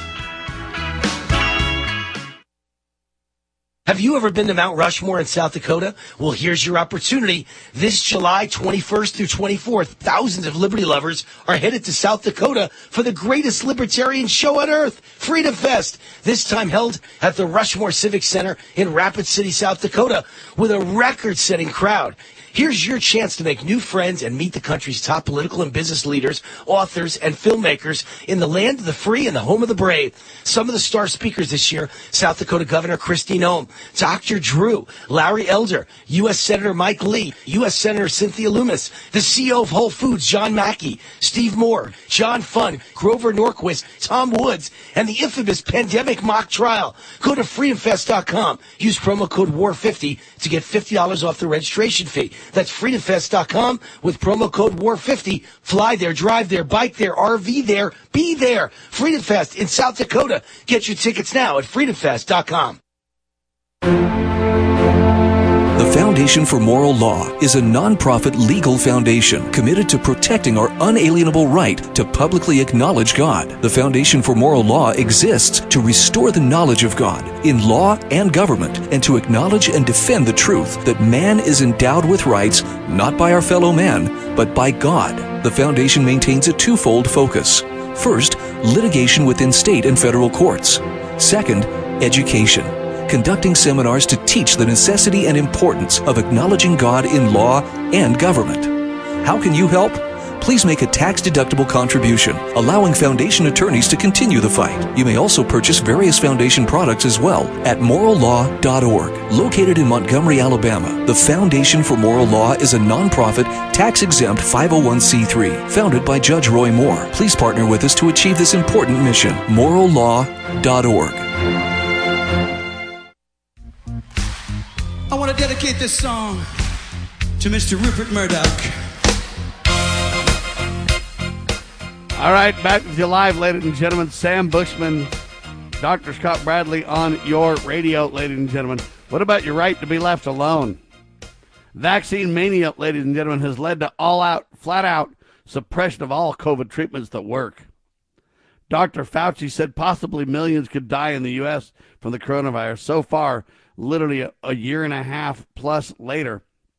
Have you ever been to Mount Rushmore in South Dakota? Well, here's your opportunity. This July twenty-first through twenty-fourth, thousands of liberty lovers are headed to South Dakota for the greatest libertarian show on earth, Freedom Fest. This time held at the Rushmore Civic Center in Rapid City, South Dakota, with a record-setting crowd. Here's your chance to make new friends and meet the country's top political and business leaders, authors, and filmmakers in the land of the free and the home of the brave. Some of the star speakers this year: South Dakota Governor Kristi Noem, Doctor Drew, Larry Elder, U S Senator Mike Lee, U S Senator Cynthia Loomis, the C E O of Whole Foods, John Mackey, Steve Moore, John Funn, Grover Norquist, Tom Woods, and the infamous pandemic mock trial. Go to freedom fest dot com. Use promo code war fifty to get fifty dollars off the registration fee. That's freedom fest dot com with promo code war fifty. Fly there, drive there, bike there, R V there, be there. Freedom Fest in South Dakota. Get your tickets now at freedom fest dot com. The Foundation for Moral Law is a nonprofit legal foundation committed to protecting our unalienable right to publicly acknowledge God. The Foundation for Moral Law exists to restore the knowledge of God in law and government and to acknowledge and defend the truth that man is endowed with rights not by our fellow man, but by God. The Foundation maintains a twofold focus. First, litigation within state and federal courts. Second, education. Conducting seminars to teach the necessity and importance of acknowledging God in law and government. How can you help? Please make a tax-deductible contribution, allowing Foundation attorneys to continue the fight. You may also purchase various Foundation products as well at moral law dot org. Located in Montgomery, Alabama, the Foundation for Moral Law is a nonprofit, tax-exempt five oh one c three, founded by Judge Roy Moore. Please partner with us to achieve this important mission. moral law dot org. I want to dedicate this song to Mister Rupert Murdoch. All right, back with you live, ladies and gentlemen. Sam Bushman, Doctor Scott Bradley on your radio, ladies and gentlemen. What about your right to be left alone? Vaccine mania, ladies and gentlemen, has led to all-out, flat-out suppression of all COVID treatments that work. Doctor Fauci said possibly millions could die in the U S from the coronavirus. So far, literally a, a year and a half plus later,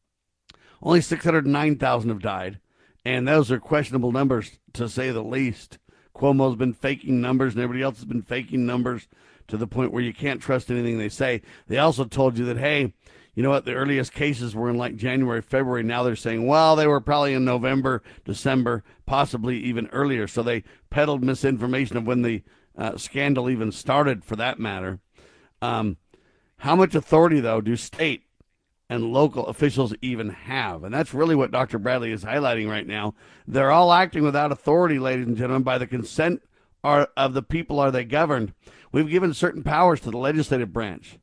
only six hundred nine thousand have died. And those are questionable numbers, to say the least. Cuomo's been faking numbers, and everybody else has been faking numbers to the point where you can't trust anything they say. They also told you that, hey, you know what, the earliest cases were in like January, February. Now they're saying, well, they were probably in November, December, possibly even earlier. So they peddled misinformation of when the uh, scandal even started, for that matter. Um, how much authority, though, do state and local officials even have? And that's really what Doctor Bradley is highlighting right now. They're all acting without authority, ladies and gentlemen. By the consent are, of the people are they governed. We've given certain powers to the legislative branch,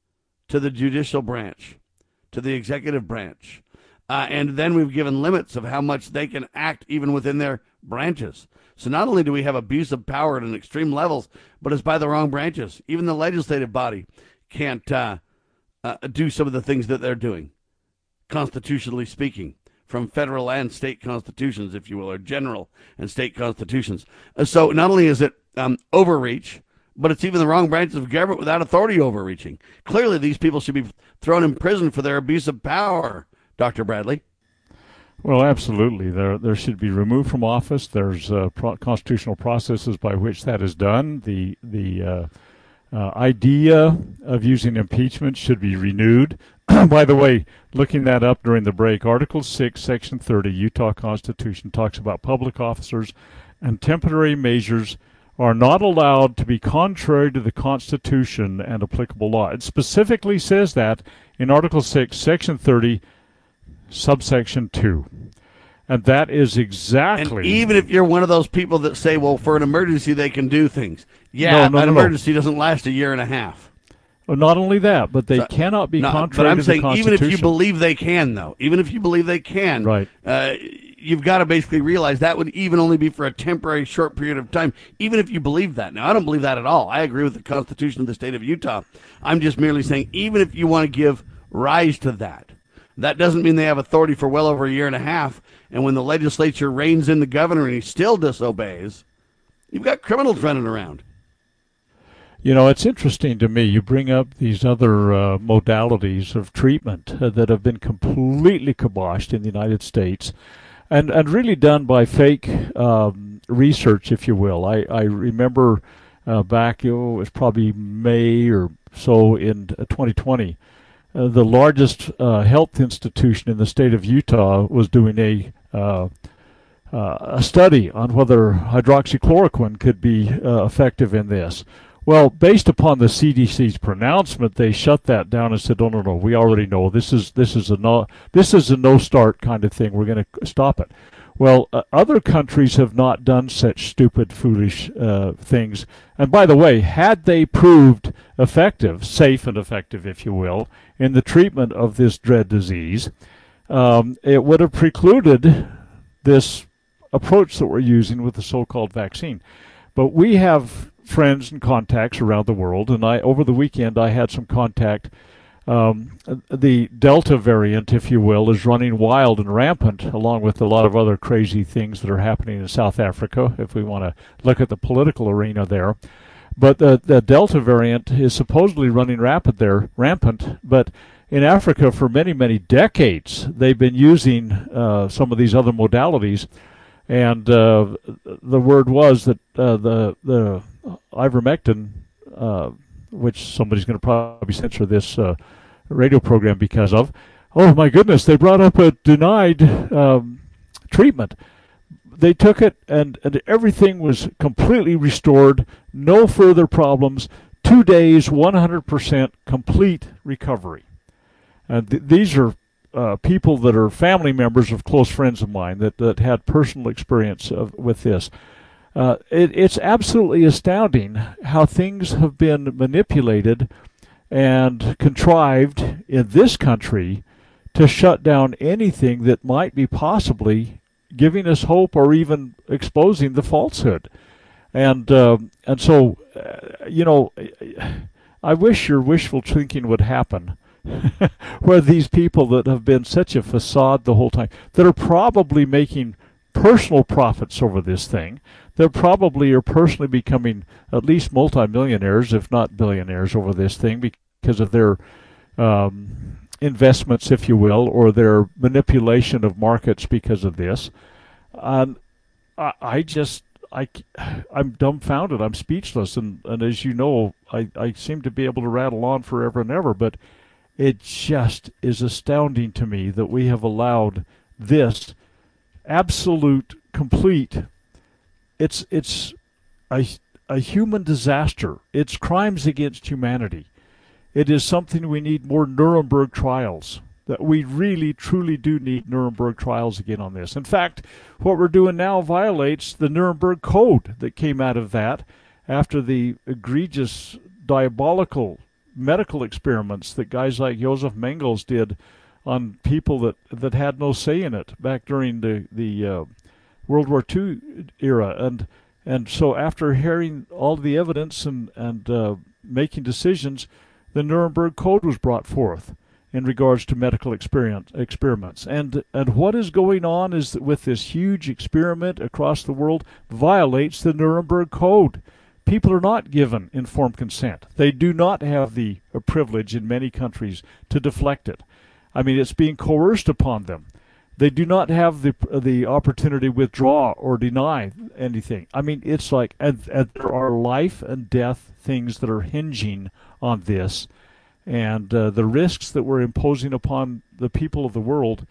to the judicial branch, to the executive branch. Uh, and then we've given limits of how much they can act even within their branches. So not only do we have abuse of power at an extreme levels, but it's by the wrong branches. Even the legislative body can't uh, uh, do some of the things that they're doing, constitutionally speaking, from federal and state constitutions, if you will, or general and state constitutions. Uh, so not only is it um, overreach, but it's even the wrong branches of government without authority overreaching. Clearly, these people should be thrown in prison for their abuse of power, Doctor Bradley. Well, absolutely. There there should be removed from office. There's uh, pro- constitutional processes by which that is done. The the uh, uh, idea of using impeachment should be renewed. By the way, looking that up during the break, Article six, Section thirty, Utah Constitution, talks about public officers and temporary measures are not allowed to be contrary to the Constitution and applicable law. It specifically says that in Article six, Section thirty, subsection two. And that is exactly... And even if you're one of those people that say, well, for an emergency, they can do things. Yeah, no, no, an no, emergency no. doesn't last a year and a half. Well, not only that, but they So- cannot be No, contrary but I'm to saying the Constitution. even if you believe they can, though, even if you believe they can, Right. uh, you've got to basically realize that would even only be for a temporary short period of time, even if you believe that. Now, I don't believe that at all. I agree with the Constitution of the state of Utah. I'm just merely saying, even if you want to give rise to that, that doesn't mean they have authority for well over a year and a half. And when the legislature reins in the governor and he still disobeys, you've got criminals running around. You know, it's interesting to me. You bring up these other uh, modalities of treatment uh, that have been completely kiboshed in the United States and, and really done by fake um, research, if you will. I, I remember uh, back, oh, it was probably May or so in twenty twenty, uh, the largest uh, health institution in the state of Utah was doing a uh, uh, a study on whether hydroxychloroquine could be uh, effective in this. Well, based upon the C D C's pronouncement, they shut that down and said, "No, no, no. We already know this is this is a no this is a no start kind of thing. We're going to stop it." Well, uh, other countries have not done such stupid, foolish uh, things. And by the way, had they proved effective, safe and effective, if you will, in the treatment of this dread disease, um, it would have precluded this approach that we're using with the so-called vaccine. But we have friends and contacts around the world, and I over the weekend I had some contact. Um, the Delta variant, if you will, is running wild and rampant, along with a lot of other crazy things that are happening in South Africa, if we want to look at the political arena there. But the, the Delta variant is supposedly running rampant there, rampant, but in Africa for many, many decades, they've been using uh, some of these other modalities. And uh, the word was that uh, the the ivermectin, uh, which somebody's going to probably censor this uh, radio program because of, oh my goodness, they brought up a denied um, treatment. They took it and, and everything was completely restored, no further problems, two days, one hundred percent complete recovery. And th- these are Uh, people that are family members of close friends of mine that, that had personal experience of, with this. Uh, it, it's absolutely astounding how things have been manipulated and contrived in this country to shut down anything that might be possibly giving us hope or even exposing the falsehood. And, uh, and so, uh, you know, I wish your wishful thinking would happen. Where these people that have been such a facade the whole time, that are probably making personal profits over this thing, that probably are personally becoming at least multimillionaires, if not billionaires, over this thing because of their um, investments, if you will, or their manipulation of markets because of this. Um, I, I just, I, I'm dumbfounded. I'm speechless. And, and as you know, I, I seem to be able to rattle on forever and ever, but it just is astounding to me that we have allowed this absolute, complete, it's it's a, a human disaster. It's crimes against humanity. It is something we need more Nuremberg trials, that we really, truly do need Nuremberg trials again on this. In fact, what we're doing now violates the Nuremberg Code that came out of that after the egregious, diabolical medical experiments that guys like Josef Mengele did on people that, that had no say in it back during the, the uh, World War Two era. And and so after hearing all the evidence and, and uh, making decisions, the Nuremberg Code was brought forth in regards to medical experience, experiments. And, and what is going on is that with this huge experiment across the world violates the Nuremberg Code. People are not given informed consent. They do not have the uh, privilege in many countries to deflect it. I mean, it's being coerced upon them. They do not have the uh, the opportunity to withdraw or deny anything. I mean, it's like and, and there are life and death things that are hinging on this, and uh, the risks that we're imposing upon the people of the world,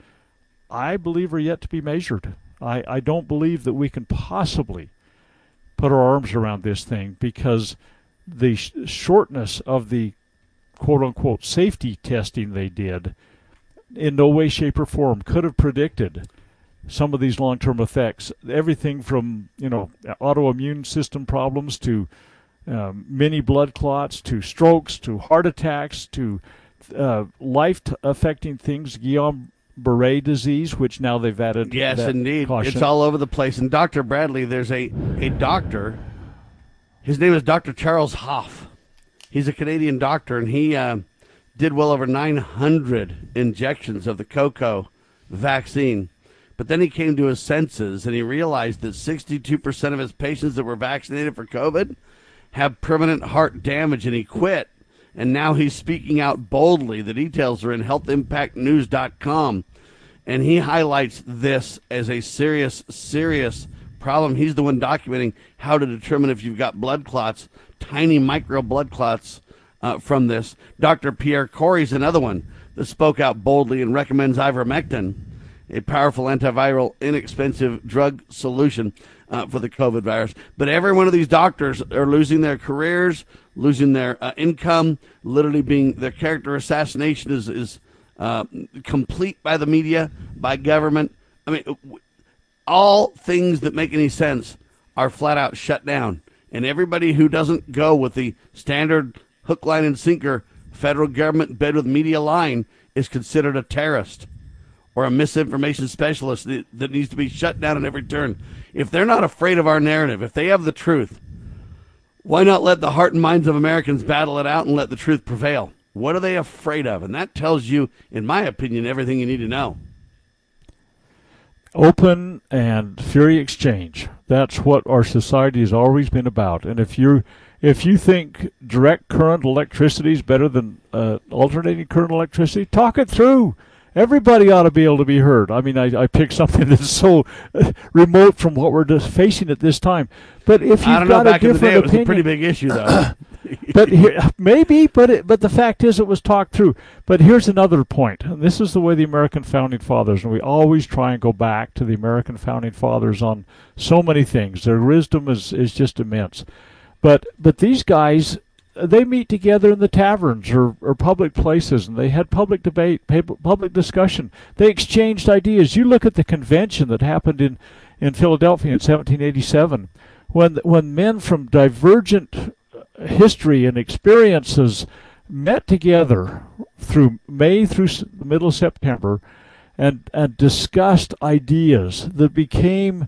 I believe, are yet to be measured. I, I don't believe that we can possibly put our arms around this thing, because the sh- shortness of the quote-unquote safety testing they did in no way, shape, or form could have predicted some of these long-term effects. Everything from, you know, autoimmune system problems to um, mini blood clots to strokes to heart attacks to uh, life-affecting things, Guillain-Barré disease, which now they've added. Yes, that indeed. caution. It's all over the place. And Doctor Bradley, there's a, a doctor. His name is Doctor Charles Hoff. He's a Canadian doctor, and he uh, did well over nine hundred injections of the cocoa vaccine. But then he came to his senses, and he realized that sixty-two percent of his patients that were vaccinated for COVID have permanent heart damage, and he quit. And now he's speaking out boldly. The details are in health impact news dot com. And he highlights this as a serious, serious problem. He's the one documenting how to determine if you've got blood clots, tiny micro blood clots uh, from this. Doctor Pierre Corey's another one that spoke out boldly and recommends ivermectin. a powerful antiviral, inexpensive drug solution uh, for the COVID virus. But every one of these doctors are losing their careers, losing their uh, income, literally being their character assassination is is uh, complete by the media, by government. I mean, all things that make any sense are flat out shut down. And everybody who doesn't go with the standard hook, line, and sinker federal government bed with media line is considered a terrorist or a misinformation specialist that, that needs to be shut down at every turn. If they're not afraid of our narrative, if they have the truth, why not let the heart and minds of Americans battle it out and let the truth prevail? What are they afraid of? And that tells you, in my opinion, everything you need to know. Open and free exchange. That's what our society has always been about. And if you if you think direct current electricity is better than uh, alternating current electricity, talk it through. Everybody ought to be able to be heard. I mean, I, I picked something that's so remote from what we're just facing at this time. But if you've I don't know, got back a in the different day, it was opinion, a pretty big issue, though. but here, maybe, but it, but the fact is, it was talked through. But here's another point, and this is the way the American Founding Fathers, and we always try and go back to the American Founding Fathers on so many things. Their wisdom is is just immense. But but these guys, they meet together in the taverns or, or public places, and they had public debate, public discussion. They exchanged ideas. You look at the convention that happened in, in Philadelphia in seventeen eighty-seven, when when men from divergent history and experiences met together through May through the middle of September and, and discussed ideas that became,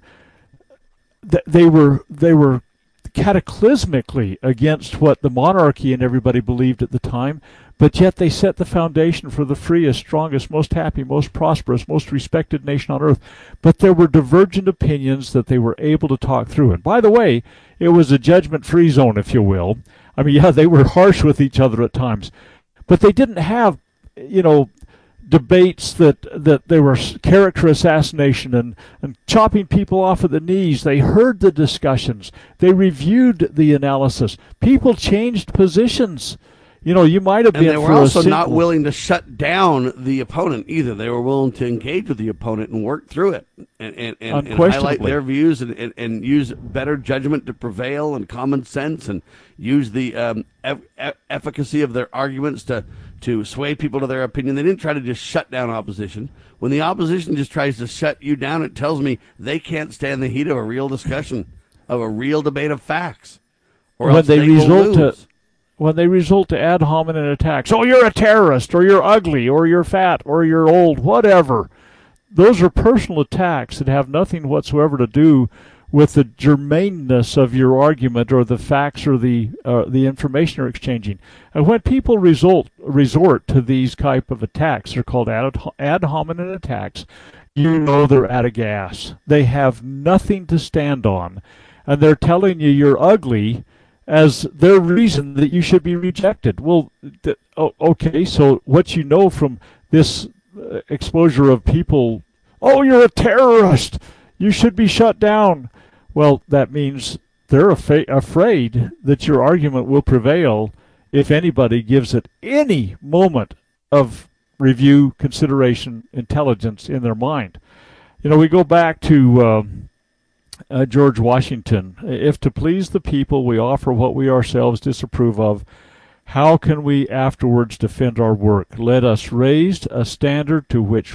they were they were cataclysmically against what the monarchy and everybody believed at the time, but yet they set the foundation for the freest, strongest, most happy, most prosperous, most respected nation on earth. But there were divergent opinions that they were able to talk through. And by the way, it was a judgment-free zone, if you will. I mean, yeah, they were harsh with each other at times, but they didn't have, you know, debates that, that they were character assassination and, and chopping people off at the knees. They heard the discussions. They reviewed the analysis. People changed positions. You know, you might have and been they were for also a not willing to shut down the opponent either. They were willing to engage with the opponent and work through it and, and, and, and highlight their views and, and, and use better judgment to prevail and common sense and use the um, eff- efficacy of their arguments to, to sway people to their opinion. They didn't try to just shut down opposition. When the opposition just tries to shut you down, it tells me they can't stand the heat of a real discussion, of a real debate of facts. Or when else they, they result will lose. to when they result to ad hominem attacks, oh, you're a terrorist, or you're ugly, or you're fat, or you're old, whatever. Those are personal attacks that have nothing whatsoever to do with the germaneness of your argument or the facts or the uh, the information you're exchanging. And when people result, resort to these type of attacks, they're called ad, ad hominem attacks, you know they're out of gas. They have nothing to stand on, and they're telling you you're ugly as their reason that you should be rejected. Well, th- oh, okay, so what you know from this uh, exposure of people, oh, you're a terrorist, you should be shut down. Well, that means they're af- afraid that your argument will prevail if anybody gives it any moment of review, consideration, intelligence in their mind. You know, we go back to um, uh, George Washington. If to please the people we offer what we ourselves disapprove of, how can we afterwards defend our work? Let us raise a standard to which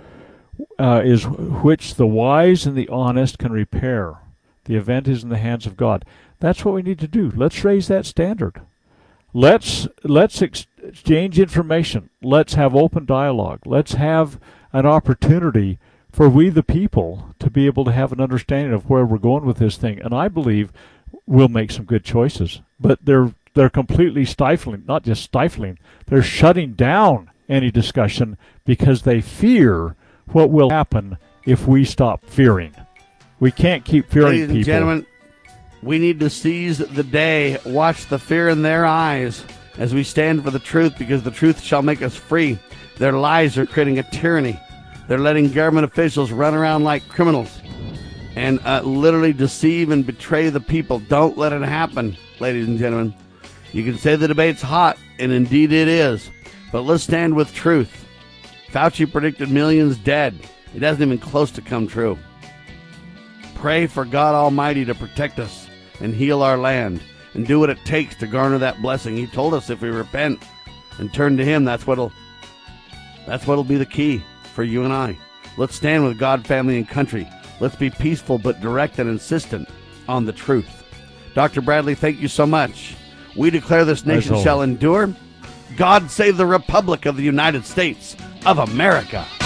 uh, is which the wise and the honest can repair. The event is in the hands of God. That's what we need to do. Let's raise that standard. Let's let's ex- exchange information. Let's have open dialogue. Let's have an opportunity for we the people to be able to have an understanding of where we're going with this thing. And I believe we'll make some good choices. But they're they're completely stifling, not just stifling, they're shutting down any discussion because they fear what will happen if we stop fearing. We can't keep fearing Ladies people. and gentlemen, we need to seize the day, watch the fear in their eyes as we stand for the truth, because the truth shall make us free. Their lies are creating a tyranny. They're letting government officials run around like criminals and uh, literally deceive and betray the people. Don't let it happen, ladies and gentlemen. You can say the debate's hot, and indeed it is, but let's stand with truth. Fauci predicted millions dead. It hasn't even close to come true. Pray for God Almighty to protect us and heal our land and do what it takes to garner that blessing. He told us if we repent and turn to Him, that's what'll that's what'll be the key for you and I. Let's stand with God, family, and country. Let's be peaceful but direct and insistent on the truth. Doctor Bradley, thank you so much. We declare this nation shall endure. God save the Republic of the United States of America.